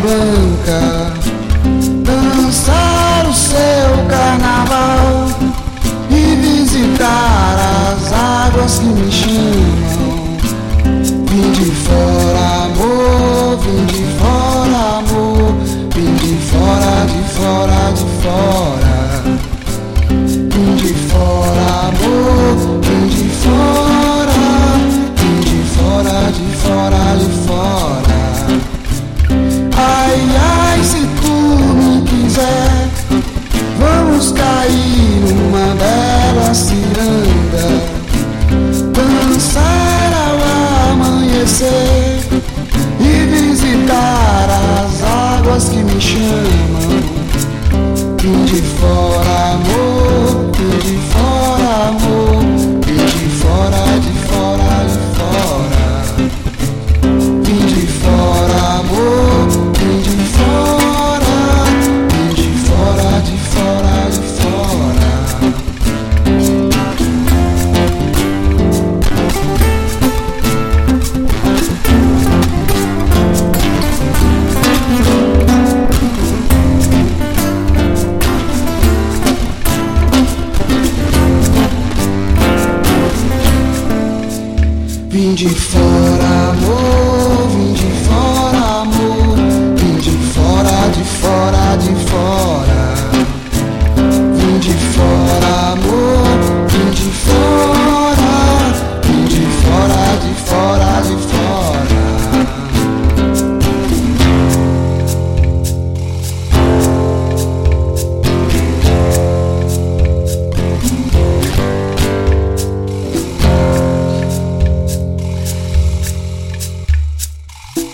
branca, dançar o seu carnaval e visitar as águas que me chamam. Vim de fora, amor, vim de fora, amor, vim de fora, de fora, de fora. Vim de fora, amor, vim de fora, vim de fora, de fora, de fora. Ai, ai, se tu me quiser, vamos cair numa bela ciranda, dançar ao amanhecer e visitar as águas que me chamam. Vim de fora, amor, vim de fora, amor, vim de fora, de fora, de fora. Vim de fora, amor, vim de fora, vim de fora, de fora, de fora. Vim de fora, amor, vim de fora, amor, vim de fora, de fora, de fora.